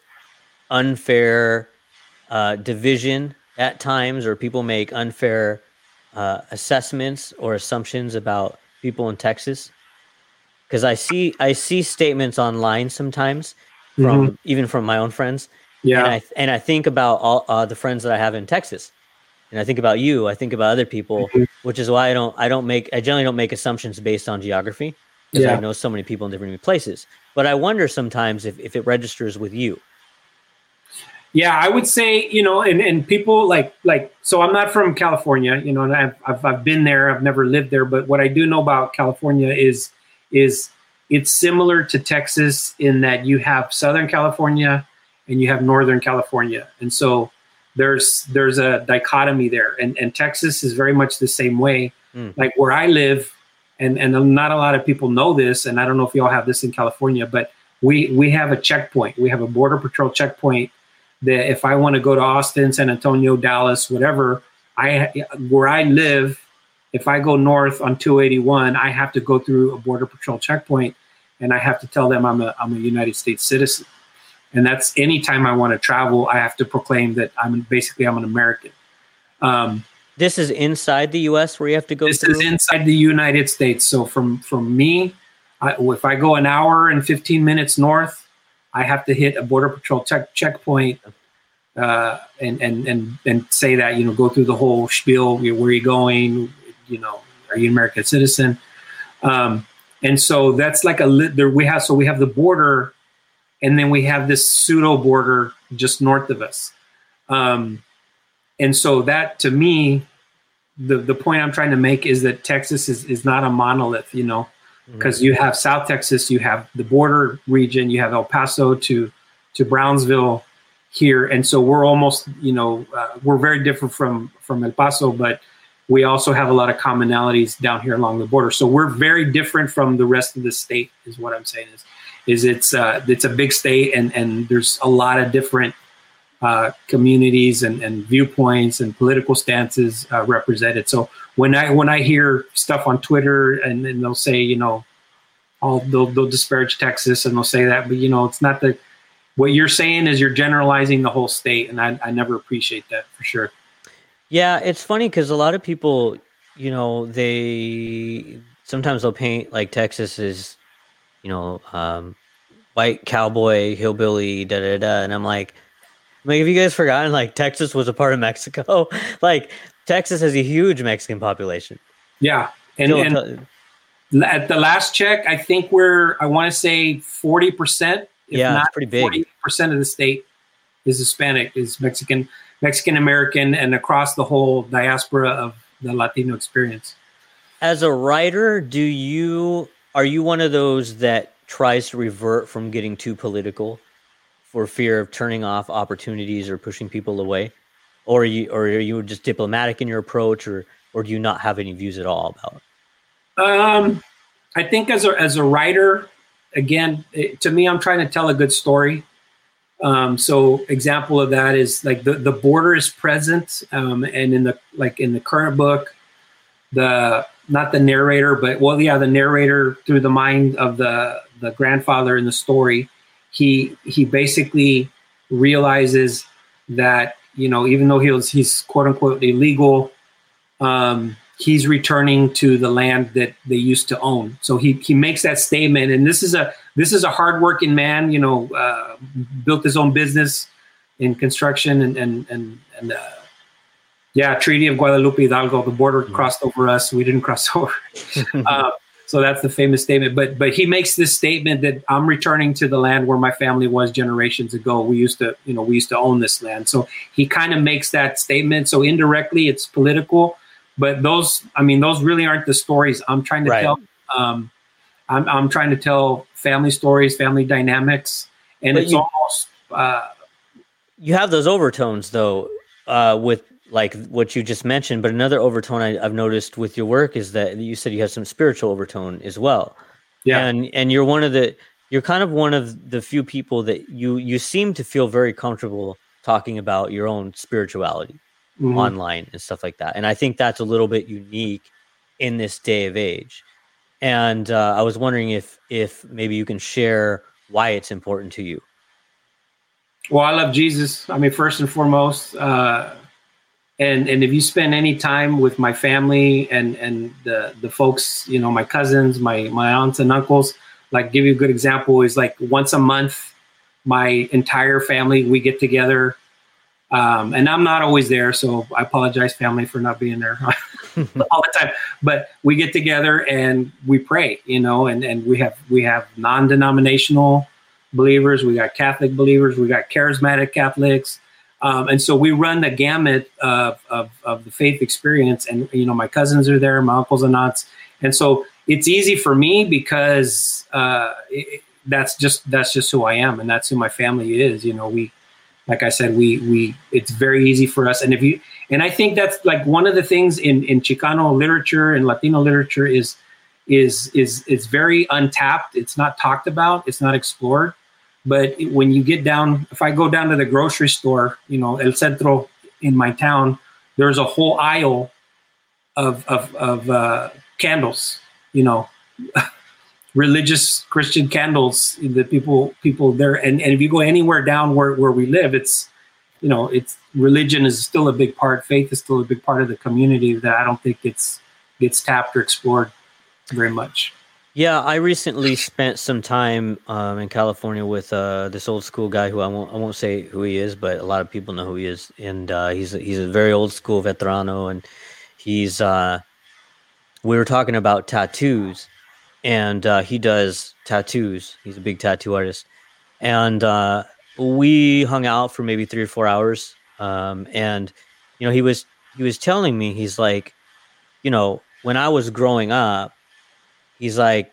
unfair uh, division at times, or people make unfair uh, assessments or assumptions about people in Texas? Because I see I see statements online sometimes from mm-hmm. even from my own friends. Yeah. And I and I think about all uh, the friends that I have in Texas. And I think about you, I think about other people, mm-hmm. which is why I don't I don't make I generally don't make assumptions based on geography, because yeah. I know so many people in different places. But I wonder sometimes if, if it registers with you. Yeah, I would say, you know, and, and people like, like, so I'm not from California, you know, and I've, I've, I've been there, I've never lived there, but what I do know about California is, is it's similar to Texas in that you have Southern California and you have Northern California. And so there's, there's a dichotomy there, and, and Texas is very much the same way. Mm. Like where I live, and, and not a lot of people know this, and I don't know if you all have this in California, but we, we have a checkpoint. We have a Border Patrol checkpoint that if I want to go to Austin, San Antonio, Dallas, whatever, I where I live, if I go north on two eighty-one, I have to go through a Border Patrol checkpoint, and I have to tell them I'm a I'm a United States citizen. And that's anytime I want to travel, I have to proclaim that I'm basically I'm an American. Um, this is inside the U S where you have to go this through? This is inside the United States. So from, from me, I, if I go an hour and fifteen minutes north, I have to hit a Border Patrol check, checkpoint uh, and, and, and, and say that, you know, go through the whole spiel. You know, where are you going? You know, are you an American citizen? Um, and so that's like a, there we have, so we have the border, and then we have this pseudo border just north of us. Um, and so that, to me, the, the point I'm trying to make is that Texas is, is not a monolith, you know, because you have South Texas, you have the border region, you have El Paso to to Brownsville here, and so we're almost, you know, uh, we're very different from from El Paso, but we also have a lot of commonalities down here along the border. So we're very different from the rest of the state, is what I'm saying. Is is it's uh, it's a big state, and and there's a lot of different uh, communities and, and viewpoints and political stances uh, represented. So when I when I hear stuff on Twitter and, and they'll say, you know, all they'll, they'll disparage Texas and they'll say that, but you know, it's not the what you're saying is you're generalizing the whole state, and I, I never appreciate that for sure. Yeah, it's funny because a lot of people, you know, they sometimes they'll paint like Texas as, you know, um, white cowboy, hillbilly, da da da, and I'm like, like, have you guys forgotten like Texas was a part of Mexico? Like Texas has a huge Mexican population. Yeah, and, Still and t- at the last check, I think we're I want to say forty percent. If Yeah, it's not pretty big. forty percent of the state is Hispanic, is Mexican, Mexican American, and across the whole diaspora of the Latino experience. As a writer, do you are you one of those that tries to revert from getting too political for fear of turning off opportunities or pushing people away, or are you or are you just diplomatic in your approach, or or do you not have any views at all about it? Um, I think as a as a writer, again, it, to me, I'm trying to tell a good story. Um, so example of that is like the, the border is present, um, and in the like in the current book, the not the narrator, but well, yeah, the narrator through the mind of the the grandfather in the story, he he basically realizes that, you know, even though he was he's quote unquote illegal, um, he's returning to the land that they used to own. So he he makes that statement, and this is a this is a hardworking man, you know, uh, built his own business in construction, and and and, and uh, yeah, Treaty of Guadalupe Hidalgo, the border mm-hmm. crossed over us. We didn't cross over. uh, so that's the famous statement. But but he makes this statement that I'm returning to the land where my family was generations ago. We used to, you know, we used to own this land. So he kind of makes that statement. So indirectly, it's political. But those, I mean, those really aren't the stories I'm trying to Right. tell. Um, I'm, I'm trying to tell family stories, family dynamics, and But it's you- almost. Uh, You have those overtones though, uh, with like what you just mentioned. But another overtone I, I've noticed with your work is that you said you have some spiritual overtone as well. yeah, And and you're one of the you're kind of one of the few people that you you seem to feel very comfortable talking about your own spirituality mhm. online and stuff like that. And I think that's a little bit unique in this day of age. And uh, I was wondering if if maybe you can share why it's important to you. Well, I love Jesus. I mean, first and foremost, uh, and and if you spend any time with my family and and the the folks, you know, my cousins, my my aunts and uncles, like give you a good example is like once a month, my entire family, we get together, um, and I'm not always there, so I apologize, family, for not being there all the time. But we get together and we pray, you know, and and we have we have non-denominational believers, we got Catholic believers, we got charismatic Catholics, um, and so we run the gamut of, of of the faith experience. And you know, my cousins are there, my uncles and aunts, and so it's easy for me because uh, it, that's just that's just who I am, and that's who my family is. You know, we, like I said, we we it's very easy for us. And if you and I think that's like one of the things in in Chicano literature and Latino literature is is is it's very untapped. It's not talked about. It's not explored. But when you get down, if I go down to the grocery store, you know, El Centro in my town, there's a whole aisle of of, of uh, candles, you know, religious Christian candles that people people there. And, and if you go anywhere down where, where we live, it's, you know, it's religion is still a big part. Faith is still a big part of the community that I don't think it's gets tapped or explored very much. Yeah, I recently spent some time um, in California with uh, this old school guy who I won't I won't say who he is, but a lot of people know who he is, and uh, he's a, he's a very old school veterano, and he's uh, we were talking about tattoos, and uh, he does tattoos. He's a big tattoo artist, and uh, we hung out for maybe three or four hours, um, and you know he was he was telling me, he's like, you know, when I was growing up. He's like,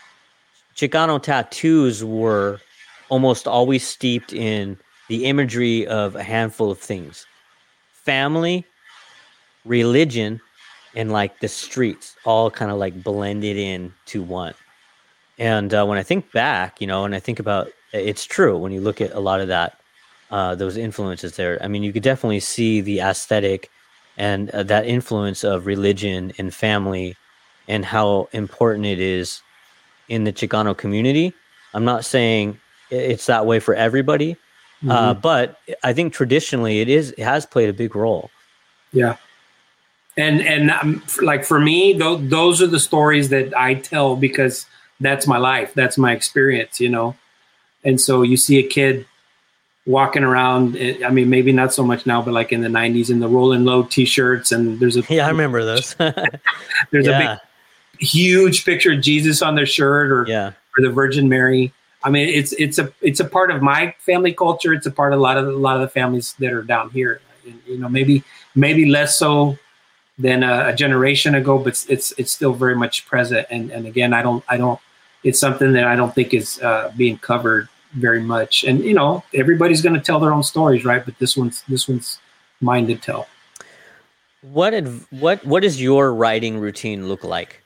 Chicano tattoos were almost always steeped in the imagery of a handful of things: family, religion, and like the streets, all kind of like blended in to one. And uh, when I think back, you know, and I think about, it's true when you look at a lot of that, uh, those influences there. I mean, you could definitely see the aesthetic and uh, that influence of religion and family, and how important it is in the Chicano community. I'm not saying it's that way for everybody. Mm-hmm. Uh, but I think traditionally it is, it has played a big role. Yeah. And, and um, like for me, th- those are the stories that I tell because that's my life. That's my experience, you know? And so you see a kid walking around. I mean, maybe not so much now, but like in the nineties in the Rolling Loud t-shirts. And there's a, yeah, I remember those. there's yeah. a big, huge picture of Jesus on their shirt or, yeah. or the Virgin Mary. I mean, it's, it's a, it's a part of my family culture. It's a part of a lot of, a lot of the families that are down here, you know, maybe, maybe less so than a, a generation ago, but it's, it's still very much present. And, and again, I don't, I don't, it's something that I don't think is uh, being covered very much. And, you know, everybody's going to tell their own stories, right? But this one's, this one's mine to tell. What, adv- what, what does your writing routine look like?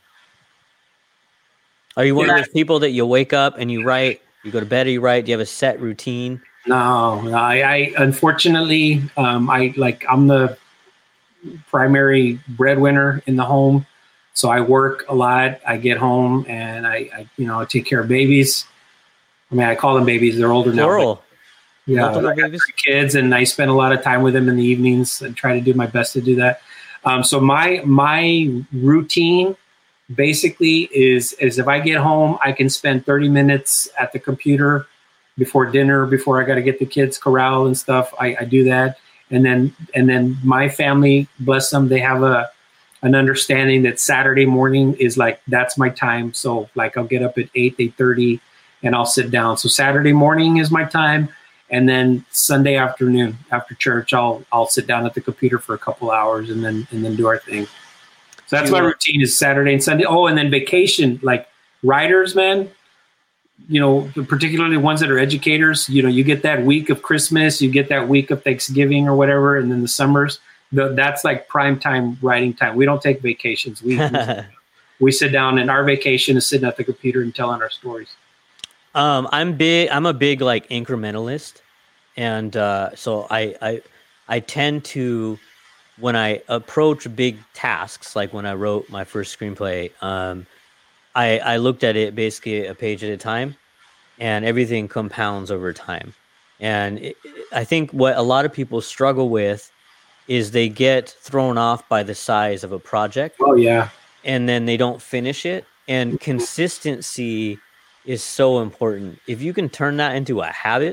Are you one yeah. of those people that you wake up and you write, you go to bed and you write? Do you have a set routine? No, no I, I unfortunately, um, I like, I'm the primary breadwinner in the home. So I work a lot. I get home and I, I you know, I take care of babies. I mean, I call them babies. They're older now. Plural. Yeah, I got three kids, and I spend a lot of time with them in the evenings and try to do my best to do that. Um, so my my routine basically is is if I get home, I can spend thirty minutes at the computer before dinner, before I got to get the kids corralled and stuff. I, I do that, and then and then my family, bless them, they have a an understanding that Saturday morning is like that's my time. So like I'll get up at eight eight thirty. And I'll sit down. So Saturday morning is my time. And then Sunday afternoon after church, I'll I'll sit down at the computer for a couple hours and then and then do our thing. So that's my routine is Saturday and Sunday. Oh, and then vacation, like writers, man, you know, particularly ones that are educators, you know, you get that week of Christmas, you get that week of Thanksgiving or whatever. And then the summers, the, that's like prime time writing time. We don't take vacations. We, we, we sit down and our vacation is sitting at the computer and telling our stories. Um, I'm big. I'm a big like incrementalist, and uh, so I, I I tend to when I approach big tasks, like when I wrote my first screenplay, um, I I looked at it basically a page at a time, and everything compounds over time. And it, I think what a lot of people struggle with is they get thrown off by the size of a project. Oh yeah, and then they don't finish it. And consistency is so important. If you can turn that into a habit,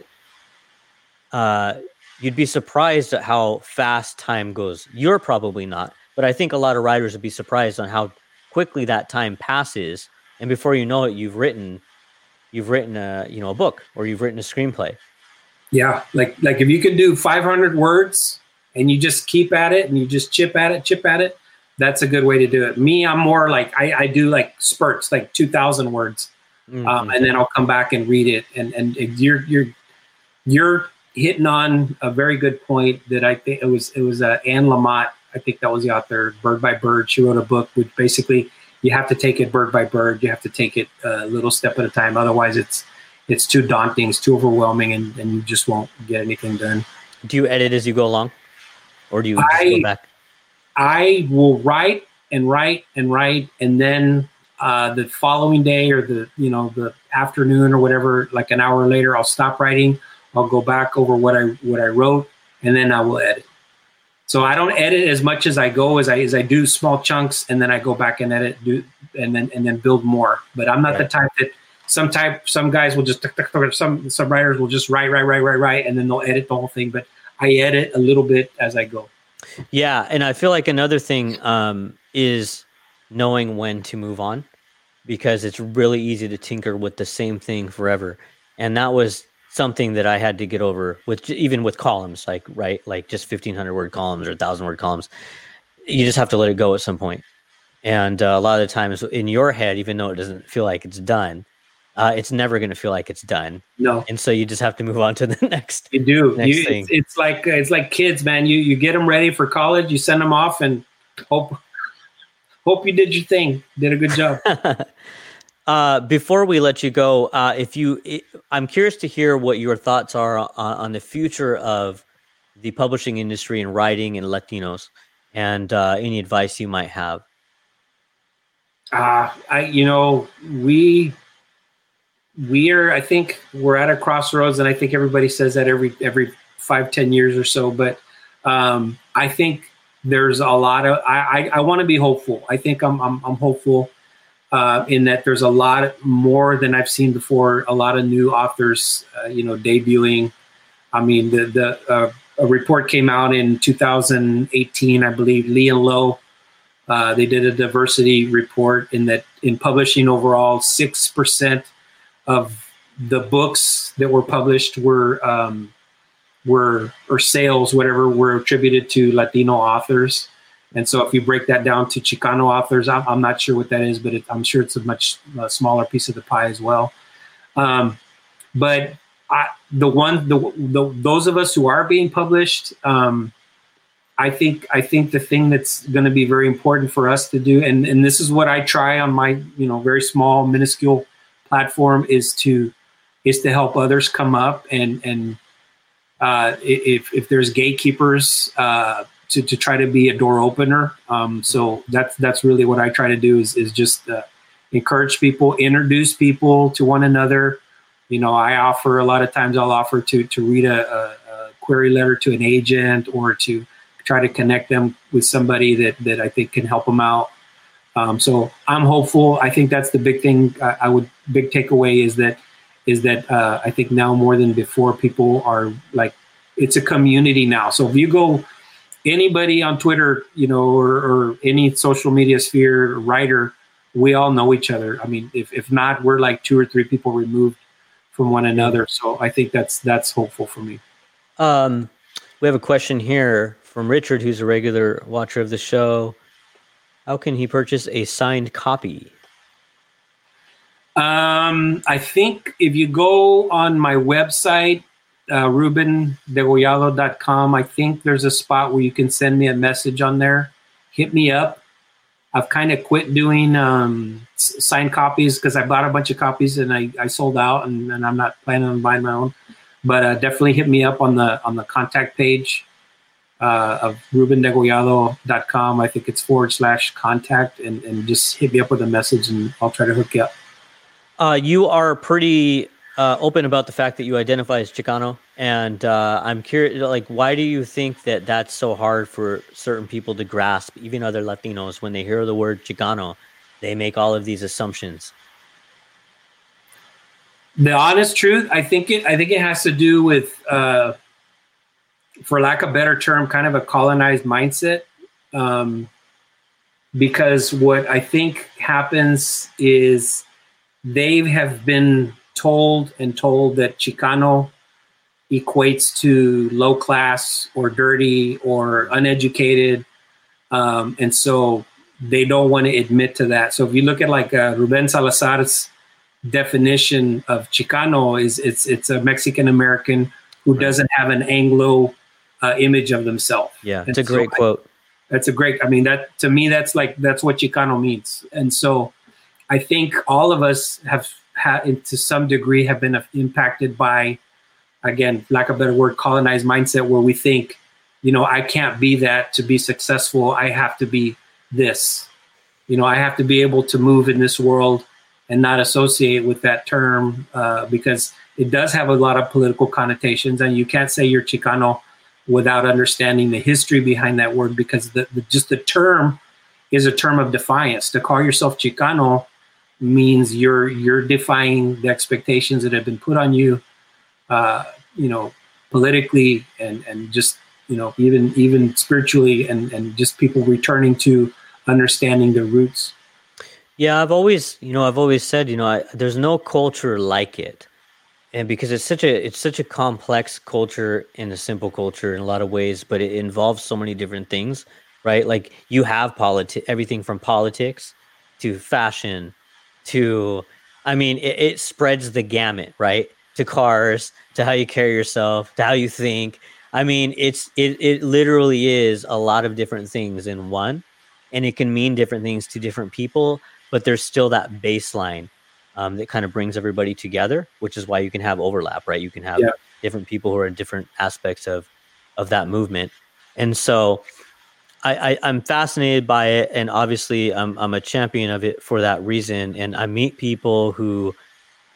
uh, you'd be surprised at how fast time goes. You're probably not, but I think a lot of writers would be surprised on how quickly that time passes. And before you know it, you've written, you've written a, you know, a book or you've written a screenplay. Yeah. Like, like if you can do five hundred words and you just keep at it and you just chip at it, chip at it, that's a good way to do it. Me, I'm more like, I, I do like spurts, like two thousand words. Mm-hmm. Um, and then I'll come back and read it. And, and you're, you're, you're hitting on a very good point that I think it was, it was uh, Anne Lamott. I think that was the author, Bird by Bird. She wrote a book which basically you have to take it bird by bird. You have to take it a little step at a time. Otherwise it's, it's too daunting. It's too overwhelming and, and you just won't get anything done. Do you edit as you go along or do you just I, go back? I will write and write and write. And then Uh, the following day or the, you know, the afternoon or whatever, like an hour later, I'll stop writing. I'll go back over what I, what I wrote and then I will edit. So I don't edit as much as I go as I, as I do small chunks and then I go back and edit, do, and then, and then build more. But I'm not yeah. the type that some type, some guys will just, some, some writers will just write, write, write, write, write, and then they'll edit the whole thing. But I edit a little bit as I go. Yeah. And I feel like another thing um, is, knowing when to move on, because it's really easy to tinker with the same thing forever. And that was something that I had to get over with, even with columns, like, right. Like just fifteen hundred word columns or a thousand word columns. You just have to let it go at some point. And uh, a lot of the times in your head, even though it doesn't feel like it's done, uh, it's never going to feel like it's done. No. And so you just have to move on to the next. You do. Next you, thing. It's, it's like, it's like kids, man. You, you get them ready for college, you send them off and hope, Hope you did your thing. Did a good job. uh, before we let you go, uh, if you, it, I'm curious to hear what your thoughts are on, on the future of the publishing industry and writing and Latinos, and uh, any advice you might have. Uh, I, you know, we we are, I think we're at a crossroads, and I think everybody says that every every five, ten years or so. But um, I think there's a lot of, I, I, I want to be hopeful. I think I'm I'm, I'm hopeful uh, in that there's a lot more than I've seen before, a lot of new authors, uh, you know, debuting. I mean, the, the uh, a report came out in two thousand eighteen, I believe, Lee and Low. Uh, they did a diversity report in that in publishing overall, six percent of the books that were published were um, were or sales, whatever, were attributed to Latino authors. And so if you break that down to Chicano authors, I'm, I'm not sure what that is, but it, I'm sure it's a much uh, smaller piece of the pie as well. Um, but I, the one, the, the those of us who are being published, um, I think I think the thing that's going to be very important for us to do, and, and this is what I try on my you know very small, minuscule platform, is to is to help others come up, and and uh, if if there's gatekeepers, uh, to to try to be a door opener. Um, so that's that's really what I try to do is is just uh, encourage people, introduce people to one another. You know, I offer a lot of times I'll offer to to read a, a, a query letter to an agent, or to try to connect them with somebody that, that I think can help them out. Um, so I'm hopeful. I think that's the big thing. I, I would big takeaway is that is that uh, I think now more than before, people are like, it's a community now. So if you go anybody on Twitter, you know, or, or any social media sphere writer, we all know each other. I mean, if if not, we're like two or three people removed from one another. So I think that's that's hopeful for me. Um, we have a question here from Richard, who's a regular watcher of the show. How can he purchase a signed copy? Um, I think if you go on my website, uh, ruben degollado dot com, I think there's a spot where you can send me a message on there. Hit me up. I've kind of quit doing um, s- signed copies because I bought a bunch of copies and I, I sold out, and, and I'm not planning on buying my own. But uh, definitely hit me up on the on the contact page uh, of ruben degollado dot com. I think it's forward slash contact, and, and just hit me up with a message, and I'll try to hook you up. Uh, you are pretty uh, open about the fact that you identify as Chicano, and uh, I'm curious, like, why do you think that that's so hard for certain people to grasp, even other Latinos, when they hear the word Chicano, they make all of these assumptions? The honest truth, I think it. I think it has to do with, uh, for lack of a better term, kind of a colonized mindset. Um, because what I think happens is they have been told and told that Chicano equates to low class or dirty or uneducated, um, and so they don't want to admit to that. So if you look at like uh, Ruben Salazar's definition of Chicano, is it's it's a Mexican American who right. doesn't have an Anglo uh, image of themselves. Yeah, it's and a great so quote. I, that's a great. I mean, that to me, that's like that's what Chicano means. And so, I think all of us have had, to some degree, have been impacted by, again, lack of a better word, colonized mindset, where we think, you know, I can't be that to be successful. I have to be this. You know, I have to be able to move in this world and not associate with that term uh, because it does have a lot of political connotations, and you can't say you're Chicano without understanding the history behind that word, because the, the just the term is a term of defiance. To call yourself Chicano means you're you're defying the expectations that have been put on you, uh, you know, politically and and just you know even even spiritually, and and just people returning to understanding their roots. Yeah, I've always, you know, I've always said, you know, I, there's no culture like it, and because it's such a, it's such a complex culture and a simple culture in a lot of ways, but it involves so many different things, right? Like you have politi- everything from politics to fashion to, I mean, it, it spreads the gamut, right? To cars, to how you carry yourself, to how you think. I mean, it's it it literally is a lot of different things in one, and it can mean different things to different people. But there's still that baseline um, that kind of brings everybody together, which is why you can have overlap, right? You can have yeah. different people who are in different aspects of of that movement. And so I, I, I'm fascinated by it. And obviously I'm, I'm a champion of it for that reason. And I meet people who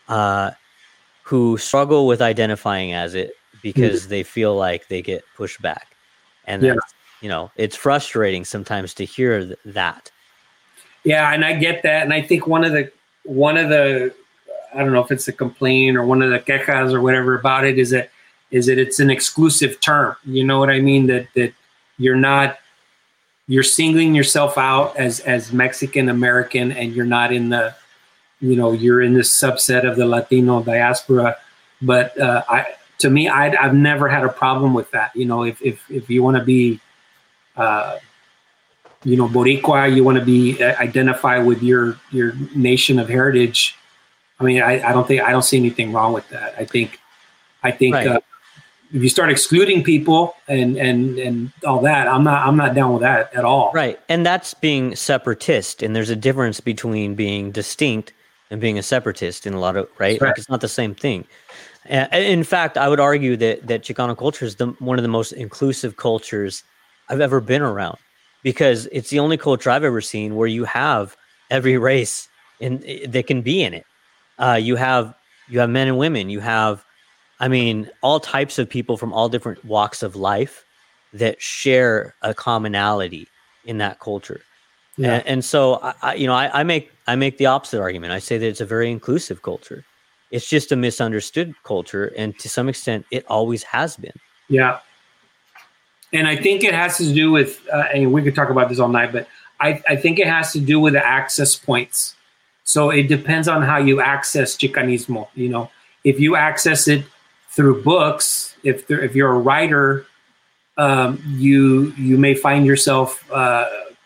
uh, who struggle with identifying as it because mm-hmm. they feel like they get pushed back. And yeah. that's, you know, it's frustrating sometimes to hear th- that. Yeah, and I get that. And I think one of the, one of the, I don't know if it's a complaint or one of the quejas or whatever about it is that, is that it's an exclusive term. You know what I mean? That, that you're not, you're singling yourself out as, as Mexican American, and you're not in the, you know, you're in this subset of the Latino diaspora. But uh, I, to me, I, I've never had a problem with that. You know, if, if, if you want to be, uh, you know, Boricua, you want to be uh, identify with your, your nation of heritage. I mean, I, I don't think, I don't see anything wrong with that. I think, I think, right. uh, if you start excluding people and, and, and all that, I'm not, I'm not down with that at all. Right. And that's being separatist. And there's a difference between being distinct and being a separatist in a lot of, right? right. Like it's not the same thing. Uh, in fact, I would argue that, that Chicano culture is the, one of the most inclusive cultures I've ever been around, because it's the only culture I've ever seen where you have every race in that can be in it. Uh, you have, you have men and women, you have, I mean, all types of people from all different walks of life that share a commonality in that culture. Yeah. And, and so, I, I, you know, I, I make I make the opposite argument. I say that it's a very inclusive culture. It's just a misunderstood culture, and to some extent, it always has been. Yeah, and I think it has to do with, uh, and we could talk about this all night, but I, I think it has to do with the access points. So it depends on how you access Chicanismo. You know, if you access it through books, if there, if you're a writer, um, you you may find yourself uh,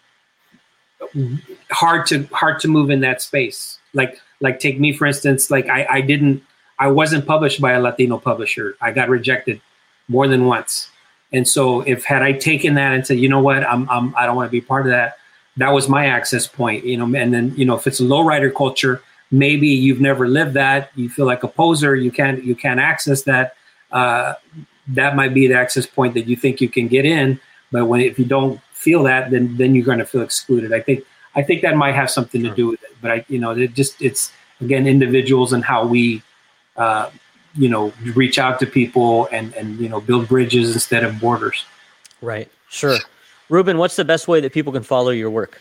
hard to hard to move in that space. Like like take me for instance. Like I, I didn't I wasn't published by a Latino publisher. I got rejected more than once. And so if had I taken that and said, you know what, I'm I'm I don't want to be part of that. That was my access point. You know, and then you know if it's a lowrider culture. Maybe you've never lived that. You feel like a poser. You can't you can't access that. Uh, that might be the access point that you think you can get in. But when if you don't feel that, then then you're going to feel excluded. I think I think that might have something to do with it. But I you know it just it's again individuals and how we uh, you know reach out to people and and you know build bridges instead of borders. Right. Sure. Ruben, what's the best way that people can follow your work?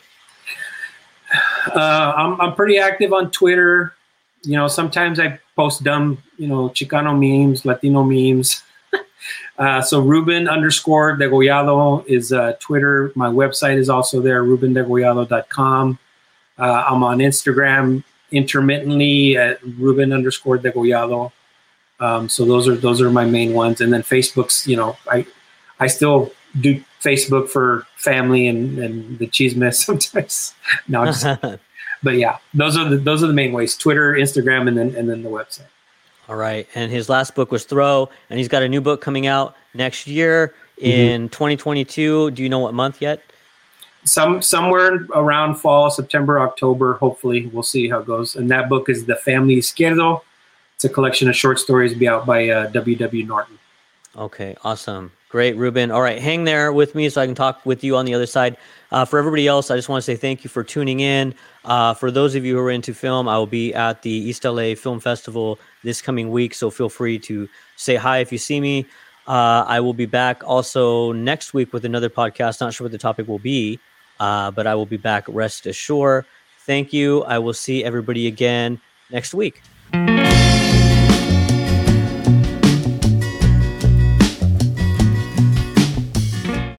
Uh, I'm I'm pretty active on Twitter. You know, sometimes I post dumb, you know, Chicano memes, Latino memes. uh, so Ruben underscore Degollado is uh, Twitter. My website is also there, ruben degollado dot com. Uh, I'm on Instagram intermittently at Ruben underscore Degollado. Um, so those are those are my main ones. And then Facebook's, you know, I I still do Facebook for family and, and the chisme sometimes. No, just, but yeah, those are the those are the main ways: Twitter, Instagram, and then and then the website. All right. And his last book was Throw, and he's got a new book coming out next year in mm-hmm. twenty twenty-two. Do you know what month yet? Some somewhere around fall, September, October. Hopefully, we'll see how it goes. And that book is The Family Izquierdo. It's a collection of short stories, be out by uh, W W Norton. Okay, awesome. Great, Ruben. All right, hang there with me so I can talk with you on the other side. Uh, for everybody else, I just want to say thank you for tuning in. Uh, for those of you who are into film, I will be at the East L A Film Festival this coming week, so feel free to say hi if you see me. Uh, I will be back also next week with another podcast. Not sure what the topic will be, uh, but I will be back, rest assured. Thank you. I will see everybody again next week.